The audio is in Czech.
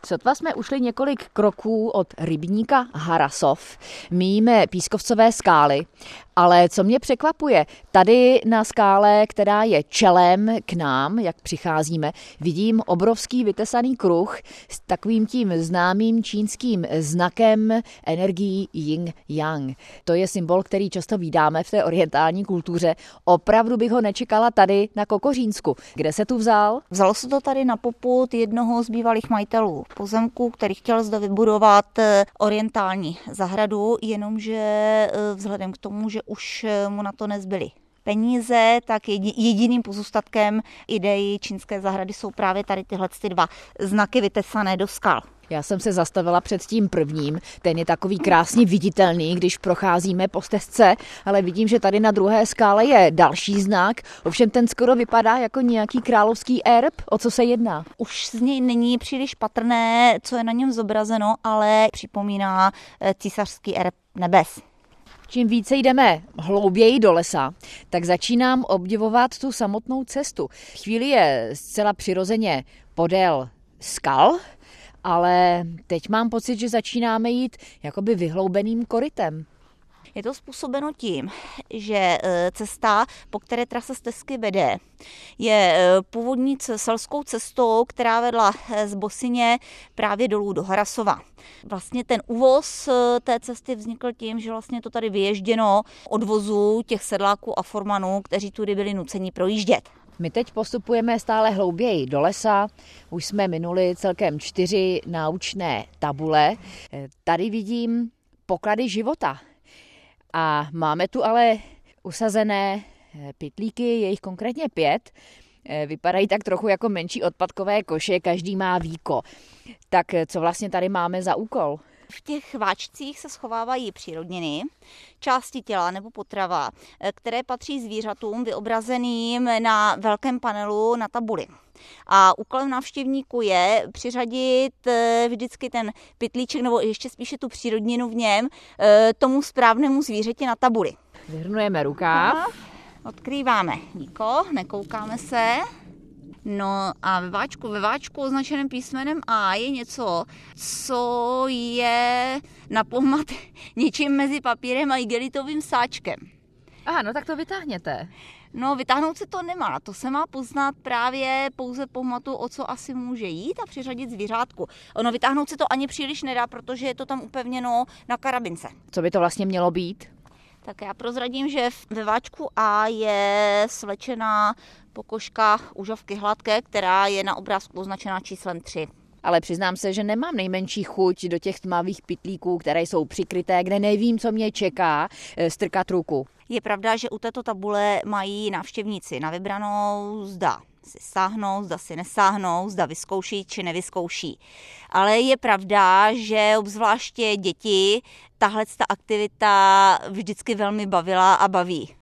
Sotva jsme ušli několik kroků od rybníka Harasov, míjíme Pískovcové skály, ale co mě překvapuje, tady na skále, která je čelem k nám, jak přicházíme, vidím obrovský vytesaný kruh s takovým tím známým čínským znakem energií yin-yang. To je symbol, který často vídáme v té orientální kultuře. Opravdu bych ho nečekala tady na Kokořínsku. Kde se tu vzal? Vzalo se to tady na popud jednoho z bývalých majitelů pozemku, který chtěl zde vybudovat orientální zahradu, jenomže vzhledem k tomu, že už mu na to nezbyly peníze, tak jediným pozůstatkem idei čínské zahrady jsou právě tady tyhle dva znaky vytesané do skal. Já jsem se zastavila před tím prvním, ten je takový krásně viditelný, když procházíme po stezce, ale vidím, že tady na druhé skále je další znak, ovšem ten skoro vypadá jako nějaký královský erb. O co se jedná? Už z něj není příliš patrné, co je na něm zobrazeno, ale připomíná císařský erb nebes. Čím více jdeme hlouběji do lesa, tak začínám obdivovat tu samotnou cestu. Chvíli je zcela přirozeně podél skal, ale teď mám pocit, že začínáme jít jakoby vyhloubeným korytem. Je to způsobeno tím, že cesta, po které trasa stezky vede, je původní selskou cestou, která vedla z Bosyně právě dolů do Harasova. Vlastně ten úvoz té cesty vznikl tím, že vlastně to tady vyježděno od vozu těch sedláků a formanů, kteří tudy byli nuceni projíždět. My teď postupujeme stále hlouběji do lesa, už jsme minuli celkem 4 naučné tabule. Tady vidím poklady života. A máme tu ale usazené pytlíky, je jich konkrétně 5. Vypadají tak trochu jako menší odpadkové koše, každý má víko. Tak co vlastně tady máme za úkol? V těch váčcích se schovávají přírodniny, části těla nebo potrava, které patří zvířatům vyobrazeným na velkém panelu na tabuli. A úkolem návštěvníků je přiřadit vždycky ten pytlíček nebo ještě spíše tu přírodninu v něm tomu správnému zvířeti na tabuli. Vyhrnujeme rukáv. Odkrýváme víko, nekoukáme se. No a ve váčku označeném písmenem A je něco, co je na pohmat něčím mezi papírem a igelitovým sáčkem. Aha, no tak to vytáhněte. No, vytáhnout se to nemá, to se má poznat právě pouze pohmatu, o co asi může jít a přiřadit zvířátku. Ono vytáhnout se to ani příliš nedá, protože je to tam upevněno na karabince. Co by to vlastně mělo být? Tak já prozradím, že ve váčku A je svlečená pokožka užovky hladké, která je na obrázku označená číslem 3. Ale přiznám se, že nemám nejmenší chuť do těch tmavých pytlíků, které jsou přikryté, kde nevím, co mě čeká, strkat ruku. Je pravda, že u této tabule mají návštěvníci na vybranou, zda si sáhnou, zda si nesáhnou, zda vyzkouší či nevyzkouší. Ale je pravda, že obzvláště děti tahle aktivita vždycky velmi bavila a baví.